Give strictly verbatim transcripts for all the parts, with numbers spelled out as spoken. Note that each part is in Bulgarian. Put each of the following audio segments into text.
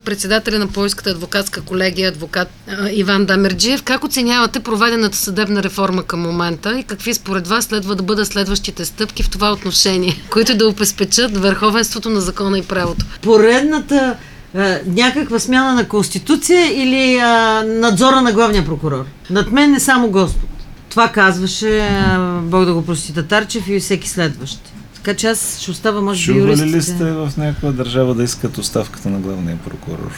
Председателя на Пловдивската адвокатска колегия, адвокат а, Иван Дамерджиев. Как оценявате проведената съдебна реформа към момента и какви според вас следва да бъдат следващите стъпки в това отношение, които да обезпечат върховенството на закона и правото? Поредната а, някаква смяна на Конституция или а, надзора на главния прокурор? Над мен не само Господ. Това казваше, а, Бог да го прости, Татарчев и всеки следващ. Така че аз ще остава, може би, юристите. Чували ли сте в някаква държава да искат оставката на главния прокурор?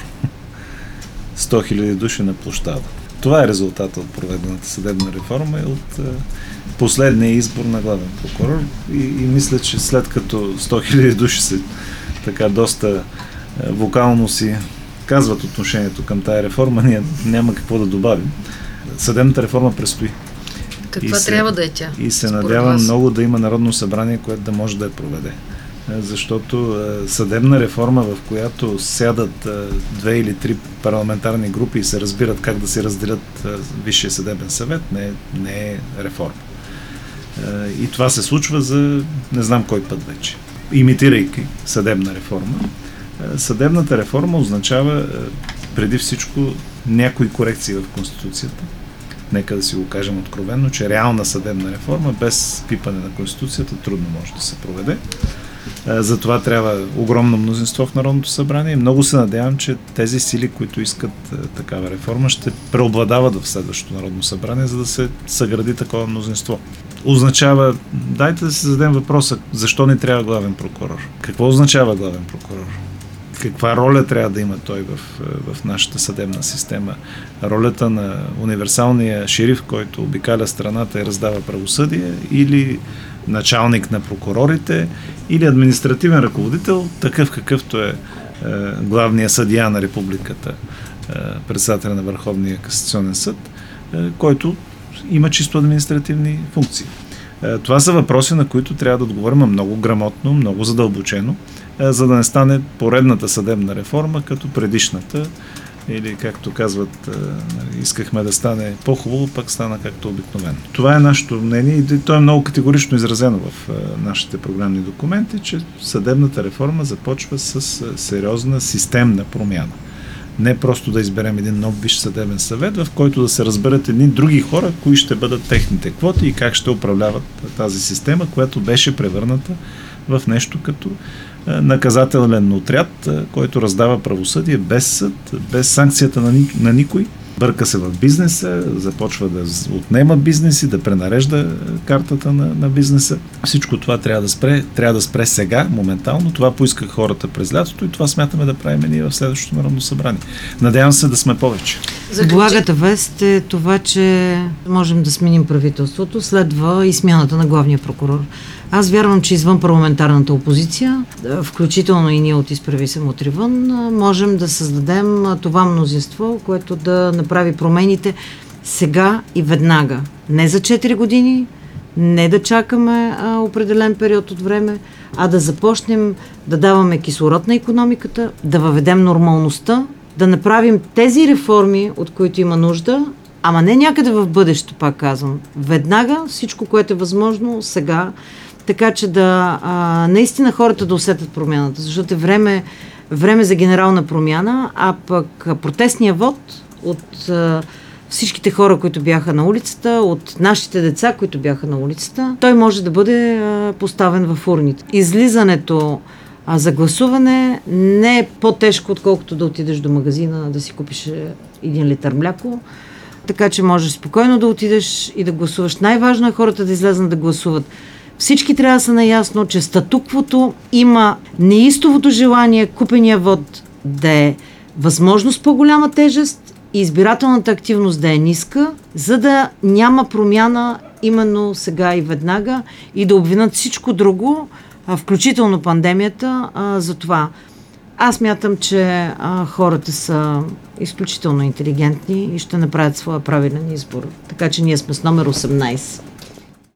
сто хиляди души на площада. Това е резултат от проведената съдебна реформа и от е, последния избор на главен прокурор. И, и мисля, че след като сто хиляди души се така доста е, вокално си казват отношението към тая реформа, ние няма какво да добавим. Съдебната реформа предстои. Каква се, трябва да е тя? И се надявам много да има Народно събрание, което да може да я проведе. Защото е, съдебна реформа, в която сядат е, две или три парламентарни групи и се разбират как да се разделят е, Висшия съдебен съвет, не, не е реформа. Е, и това се случва за не знам кой път вече. Имитирайки съдебна реформа. Е, съдебната реформа означава е, преди всичко някои корекции в Конституцията. Нека да си го кажем откровенно, че реална съдебна реформа без пипане на Конституцията трудно може да се проведе. Затова трябва огромно мнозинство в Народното събрание и много се надявам, че тези сили, които искат такава реформа, ще преобладават в следващото Народно събрание, за да се съгради такова мнозинство. Означава, дайте да си зададем въпроса, защо не трябва главен прокурор? Какво означава главен прокурор? Каква роля трябва да има той в, в нашата съдебна система? Ролята на универсалния шериф, който обикаля страната и раздава правосъдие, или началник на прокурорите, или административен ръководител, такъв какъвто е, е главният съдия на републиката, е, председателя на Върховния касационен съд, е, който има чисто административни функции. Е, това са въпроси, на които трябва да отговорим много грамотно, много задълбочено, за да не стане поредната съдебна реформа като предишната, или както казват, искахме да стане по-хубаво, пък стана както обикновено. Това е нашето мнение и то е много категорично изразено в нашите програмни документи, че съдебната реформа започва с сериозна системна промяна. Не просто да изберем един нов Висш съдебен съвет, в който да се разберат едни други хора, кои ще бъдат техните квоти и как ще управляват тази система, която беше превърната в нещо като наказателен отряд, който раздава правосъдие без съд, без санкцията на, ни, на никой. Бърка се в бизнеса, започва да отнема бизнеси, да пренарежда картата на, на бизнеса. Всичко това трябва да спре, трябва да спре сега, моментално. Това поисках хората през лятото и това смятаме да правим ние в следващото Народно събрание. Надявам се да сме повече. Благата вест е това, че можем да сменим правителството, следва и смяната на главния прокурор. Аз вярвам, че извън парламентарната опозиция, включително и ние от Изправи се отвън, можем да създадем това мнозинство, което да направи промените сега и веднага. Не за четири години, не да чакаме а, определен период от време, а да започнем да даваме кислород на икономиката, да въведем нормалността, да направим тези реформи, от които има нужда, ама не някъде в бъдещето, пак казвам. Веднага всичко, което е възможно сега, така че да а, наистина хората да усетят промяната, защото е време, време за генерална промяна, а пък протестния вод от а, всичките хора, които бяха на улицата, от нашите деца, които бяха на улицата, той може да бъде а, поставен в урните. Излизането а, за гласуване не е по-тежко, отколкото да отидеш до магазина да си купиш един литър мляко, така че можеш спокойно да отидеш и да гласуваш. Най-важно е хората да излезнат да гласуват. Всички трябва да са наясно, че статуквото има неистовото желание купения вод да е възможно с по-голяма тежест и избирателната активност да е ниска, за да няма промяна именно сега и веднага и да обвинят всичко друго, включително пандемията, за това. Аз мятам, че а, хората са изключително интелигентни и ще направят своя правилен избор. Така че ние сме с номер осемнайсет.